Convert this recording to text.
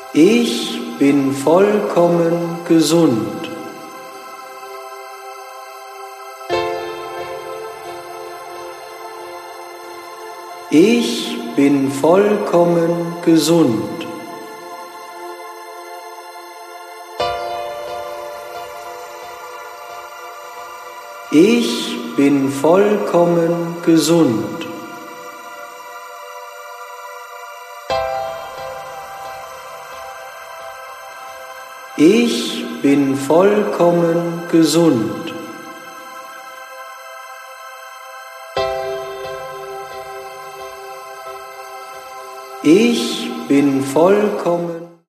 Ich bin vollkommen gesund. Ich bin vollkommen gesund. Ich bin vollkommen gesund. Ich bin vollkommen gesund. Ich bin vollkommen